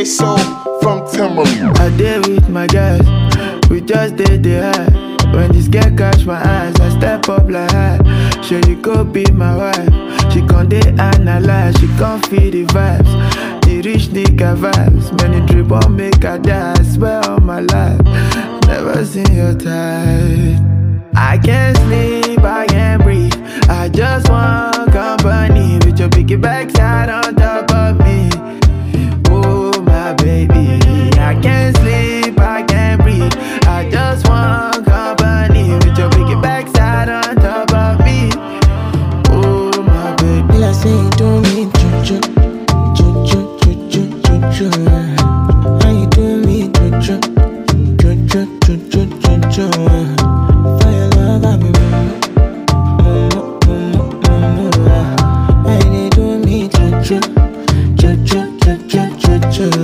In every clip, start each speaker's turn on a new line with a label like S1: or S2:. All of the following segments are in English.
S1: Queso from Timberland.
S2: I did with my guys, we just did the high. When this girl catch my eyes, I step up like high. Sure you go be my wife. She con dey analyze, she con feel the vibes. The rich nigga vibes, many drip on make her die. I swear on my life, never seen your type. I can't sleep, I can't breathe. I just want company with your biggie backside on top of me. Oh my baby, I can't sleep, I can't breathe. I just want company with your biggie backside on top of me. Oh my baby,
S3: I say you do me choo choo, choo choo choo choo choo. How you do me choo choo, choo choo choo choo choo choo. For your love I be how you do me choo choo, choo choo choo choo choo choo.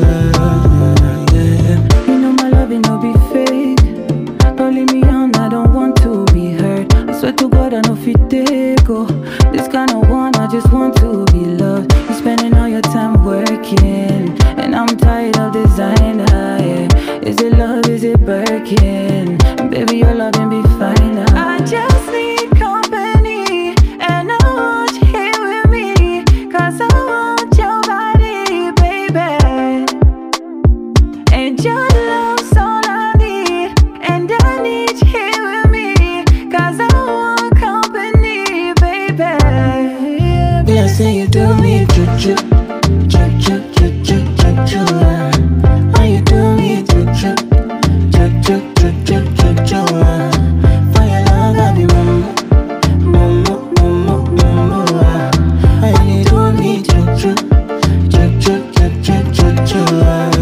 S4: You know my love it no be fake. Don't leave me on, I don't want to be hurt. I swear to God I know fit take go. This kind of one I just want to be loved. You spending all your time working, and I'm tired of designer. Yeah. Is it love? Is it Birkin? Baby, your loving be fine now. I just need company, and I want you here with me, 'cause I want your body, baby. And your love's all I need, and I need you here with me, 'cause I want company, baby.
S3: I say you do me choo choo, choo choo choo choo choo choo. How you do me choo choo, choo choo choo choo choo choo. For your love I be mumu, mumu, mumu. How you do me choo choo, choo choo choo choo choo choo.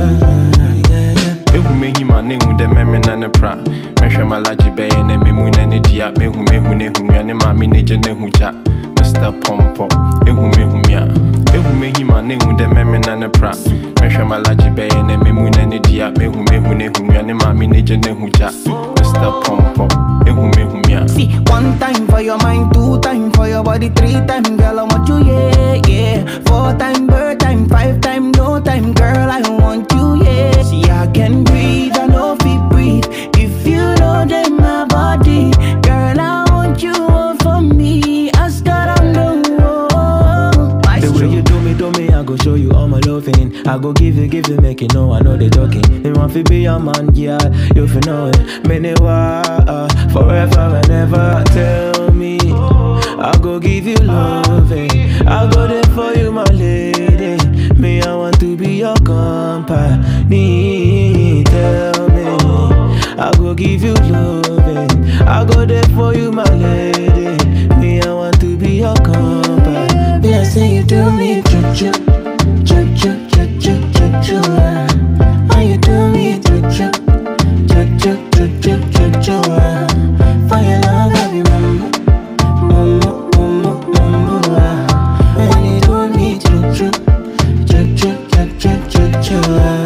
S5: Mehu mehi ma ne hu de meme na ne pra. Mehwe malaji be ne memu na ne dia. Mehu ne hu ya ne ma me ne je ne hu ja. Mr. Pompo, mehu mia. Mehu mehi ma ne hu de meme na ne pra. Mehwe malaji be ne memu na ne dia. Mehu ne hu ya ne ma me ne je ne hu ja. Mr. Pompo, mehu mia.
S3: See, one time for your mind, two time for your body, three time, girl, I want you, yeah, yeah. Four time, bird time, five time, no time, girl, I want you, yeah. See, I can breathe, I know if you breathe. If you know that my body, girl, I want you all for me. I start on the wall. The way you do me, I go show you all my loving. I go give you, make you know I know they talking. They want to be your man, yeah, you feel know it. Many forever and ever. Tell me, I go give you loving. I go there for you, my lady. Me, I want to be your company. Tell me, I go give you loving. I go there for you, my lady. Me, I want to be your company. I say you do me choo choo, choo choo choo choo choo choo. How you do me choo choo, choo choo choo choo choo choo. For your love I be mumu, mumu, mumu, mumu. How you do me choo choo, choo choo choo choo choo choo.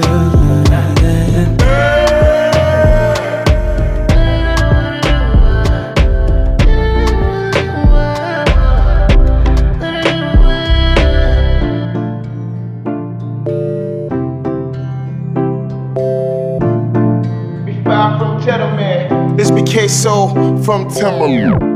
S1: This be Queso from Timberland.